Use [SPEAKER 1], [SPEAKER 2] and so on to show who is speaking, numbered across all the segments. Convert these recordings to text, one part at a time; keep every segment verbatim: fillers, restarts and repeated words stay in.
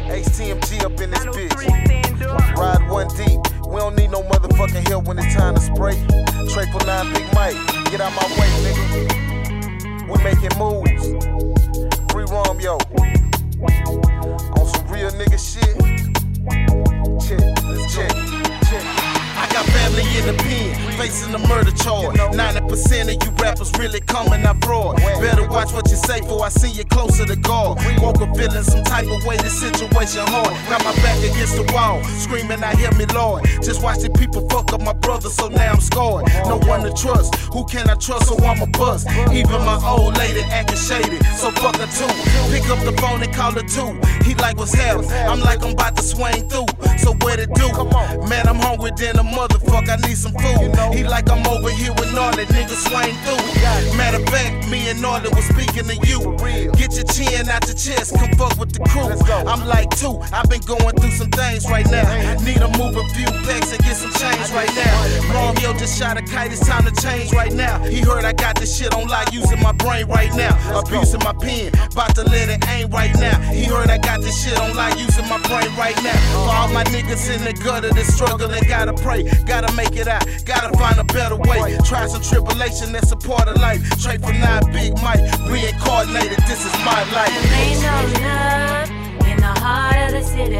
[SPEAKER 1] H T M G up in this bitch. Ride one deep. We don't need no motherfucking help when it's time to spray. Triple nine Big Mike. Get out my way, nigga. We making moves. Free Romeo. On some real nigga shit. Check, let's check, check. I got family in the pen, facing a murder charge. ninety percent of you rappers really coming out fraud. Better watch what you say for I see you closer to God. Woke up feeling some type of way, this situation hard. Got my back against the wall, screaming I hear me Lord. Just watch the people fuck up my brother, so now I'm scarred. No one to trust, who can I trust, so I'm a bust. Even my old lady acting shady, so fuck her too. Pick up the phone and call her too. He like what's happening, I'm like I'm about to swing through. So what it do? Man, I'm hungry than a motherfucker, I need some food. He like I'm over here with Gnarly, niggas swing through. Matter of fact, me and Gnarly was speaking to you. Get your chin out your chest, come fuck with the crew. I'm like two, I've been going through some things right now. Need to move a few packs and get some change right now. Romeo just shot a kite, it's time to change right now. He heard I got this shit on lock, using my brain right now. Abusing my pen, about to let it aim right now. He heard I got this shit on lock, using my brain right now. For all my niggas in the gutter that struggle and gotta pray, gotta make it out, gotta find a better way. Try some tribulation, that's a part of life. Straight from nine Big Mike, reincarnated, this is my life.
[SPEAKER 2] There ain't no love in the heart of the city.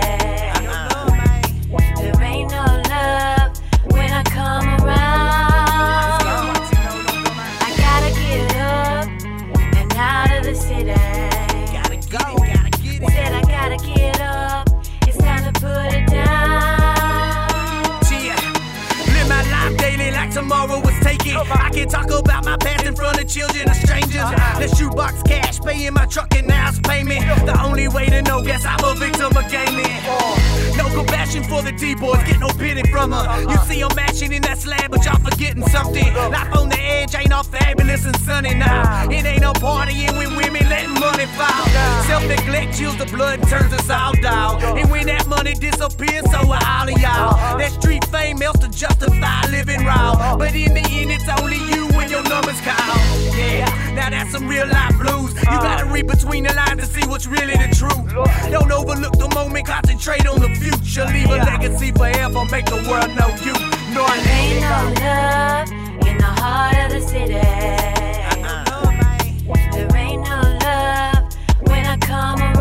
[SPEAKER 2] There ain't no love when I come around. I gotta get up and out of the city.
[SPEAKER 3] Gotta go, gotta get it.
[SPEAKER 2] Said I gotta get up, it's time to put it down.
[SPEAKER 3] My life daily like tomorrow was taken. I can talk about my past in front of children or strangers. The shoebox cash, paying my truck and house payment. The only way to know, guess I'm a victim of gaming. No compassion for the D-boys, get no bidding from her. You see I'm mashing in that slab, but y'all forgetting something. Life on the edge ain't all fabulous and sunny now. It ain't no partying when women letting money fall. Self-neglect chills the blood and turns us all down. And when that money disappears, so are all of y'all. That street fame melts to justify living raw, but in the end it's only you when your numbers call. Yeah, now that's some real life blues. You gotta read between the lines to see what's really the truth. Don't overlook the moment, concentrate on the future. Leave a legacy forever, make the world know you. No,
[SPEAKER 2] there ain't no love in the heart of the city. There ain't no love when I come around.